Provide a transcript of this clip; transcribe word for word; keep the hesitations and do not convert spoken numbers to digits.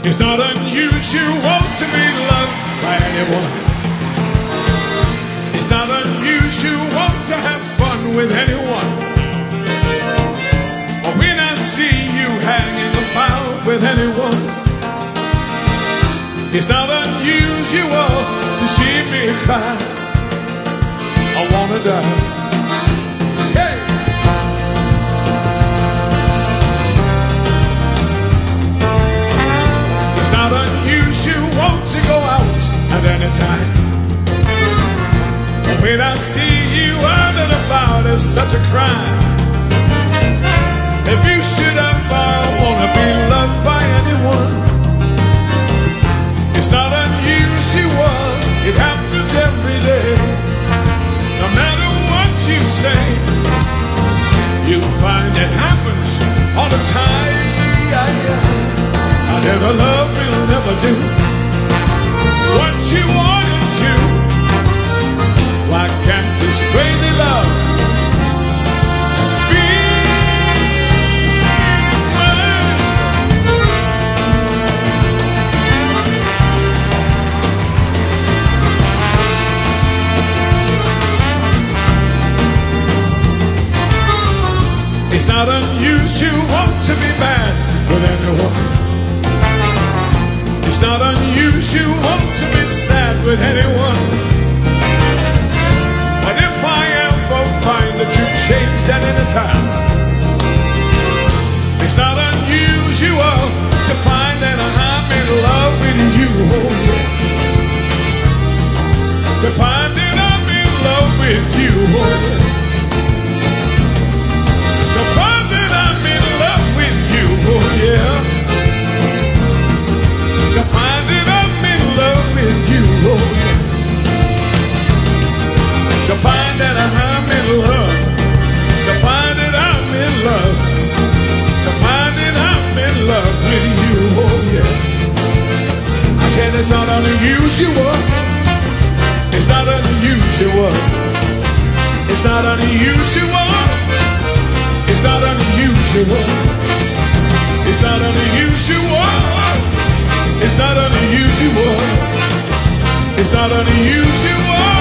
It's not unusual to be loved by anyone. It's not unusual to have fun with anyone. Or when I see you hanging about with anyone, it's not unusual to see me cry. I wanna die. Hey! It's not unusual to go out at any time. But when I see you out and about, it's such a crime. If you should ever wanna be loved by anyone, it's not unusual, it happens every day. No matter what you say, you find it happens all the time. I never love will never do what you want to do. Why can't this crazy love be mine? It's not unusual to be bad with anyone. It's not unusual to be sad with anyone. But if I ever find that you changed at any time, it's not unusual to find that I'm in love with you. To find that I'm in love with you. To find that I'm in love with you, oh yeah. To find that I'm in love with you, oh yeah. To find that I'm in love. To find that I'm in love. To find that I'm in love with you, oh yeah. I said it's not unusual. It's not unusual. It's not unusual. It's not unusual. It's not unusual. It's not unusual. It's not unusual.